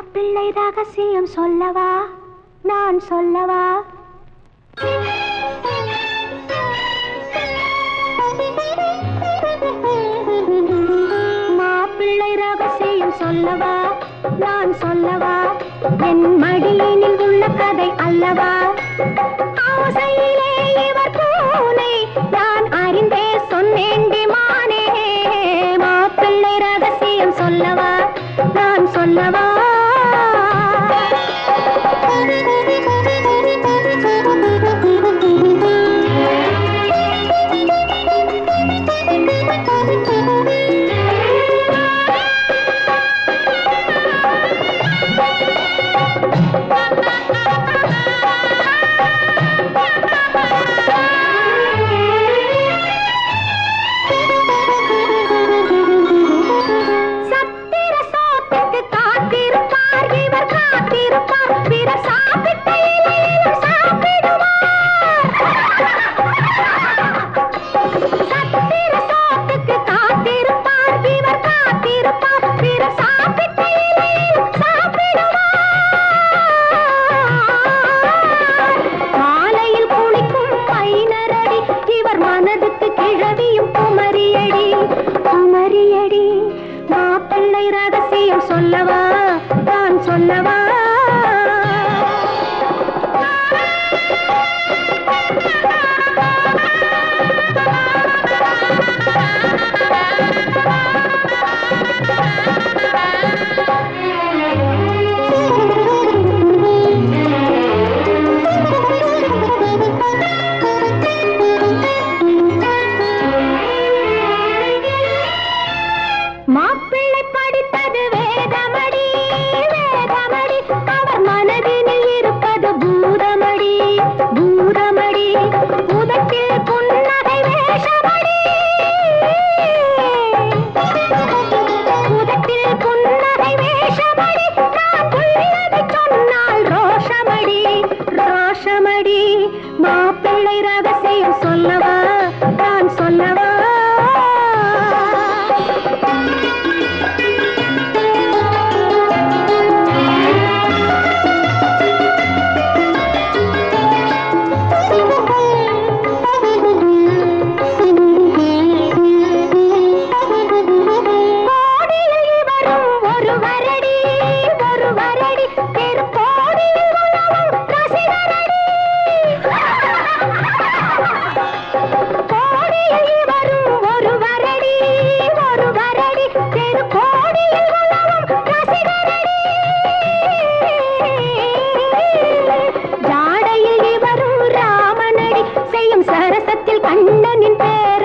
மாப்பிள்ளை ரகசியம் சொல்லவா, நான் சொல்லவா? மாப்பிள்ளை ரகசியம் சொல்லவா, நான் சொல்லவா? என் மடியினில் உள்ள கதை அல்லவா? ஆசையிலே இவர் பூனை, நான் அறிந்தே சொன்னேண்டி மானே. மாப்பிள்ளை ரகசியம் சொல்லவா, நான் சொல்லவா? மாப்பிள்ளை ரகசியம் சொல்லவா, நான் சொல்லவா? மாப்பிள்ளை படித்தது வேதமடி, வேதமடி. அவர் மனதினில் இருப்பது பூதமடி, பூதமடி. உதட்டில் புன்னகை வேஷமடி, உதட்டில் புன்னகை வேஷமடி. நான் உள்ளதை சொன்னால் ரோஷமடி, ரோஷமடி. மாப்பிள்ளை ரகசியம் சொல்லவா, நான் சொல்லவா? சரசத்தில் கண்ணனின் பேர்